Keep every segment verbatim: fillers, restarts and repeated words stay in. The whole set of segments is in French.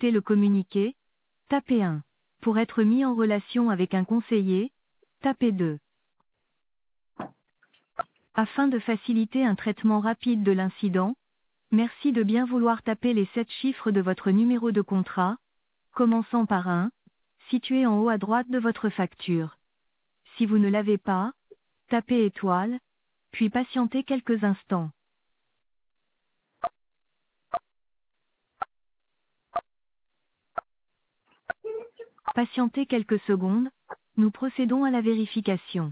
souhaitez le communiquer, tapez un. Pour être mis en relation avec un conseiller, tapez deux. Afin de faciliter un traitement rapide de l'incident, merci de bien vouloir taper les sept chiffres de votre numéro de contrat, commençant par un, situé en haut à droite de votre facture. Si vous ne l'avez pas, tapez étoile, puis patientez quelques instants. Patientez quelques secondes, nous procédons à la vérification.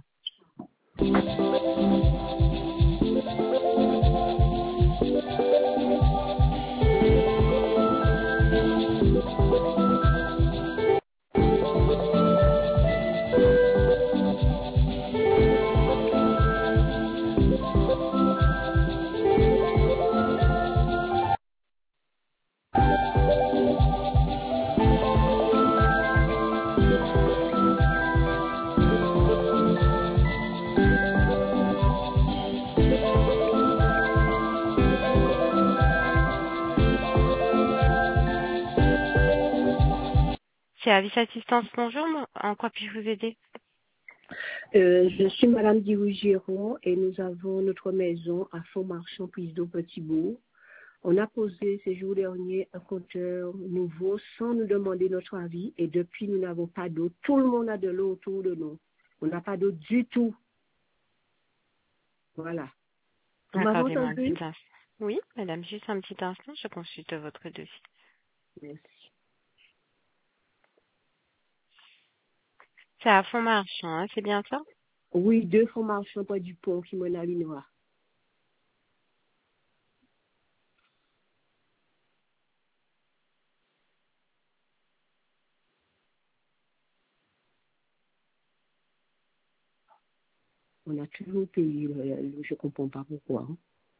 Service assistance, bonjour. En quoi puis-je vous aider? Euh, je suis Madame Dirougiron et nous avons notre maison à Font-Marchand, Prise d'eau, Petit-Bourg. On a posé ces jours derniers un compteur nouveau sans nous demander notre avis et depuis nous n'avons pas d'eau. Tout le monde a de l'eau autour de nous. On n'a pas d'eau du tout. Voilà. Vous m'avez Accordez-moi un entendu? petit instant. Oui, madame, juste un petit instant, je consulte votre dossier. Merci. C'est à Font-Marchand, hein, c'est bien ça? Oui, deux Font-Marchand près du pont qui mène à Linois. On a toujours payé, le- je ne comprends pas pourquoi. Hein.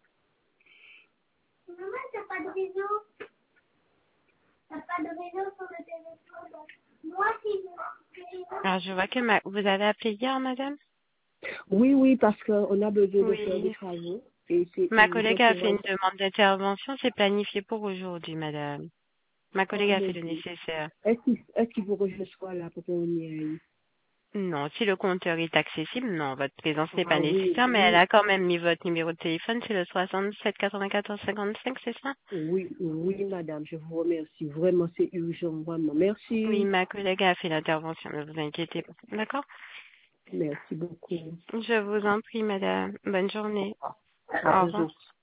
Maman, t'as pas de réseau? T'as pas de réseau sur le téléphone? Moi, si je... Alors, je vois que ma... vous avez appelé hier, madame? Oui, oui, parce qu'on a besoin de faire des Oui. travaux et c'est Ma urgent collègue a pour fait moi. une demande d'intervention, c'est planifié pour aujourd'hui, madame. Ma Oh collègue a mon fait le Dieu. nécessaire. Est-ce qu'il est-ce qu'il faut que je sois là pour qu'on y aille? Non, si le compteur est accessible, non, votre présence n'est pas Ah oui, nécessaire, mais elle oui, a quand même mis votre numéro de téléphone, c'est le soixante-sept quatre-vingt-quatorze cinquante-cinq, c'est ça? oui, oui, madame, je vous remercie. Vraiment, c'est urgent, vraiment. Oui, Merci. ma collègue a fait l'intervention, ne vous inquiétez pas. D'accord? Merci beaucoup. Je vous en prie, madame. Bonne journée. À Au vous revoir. aussi.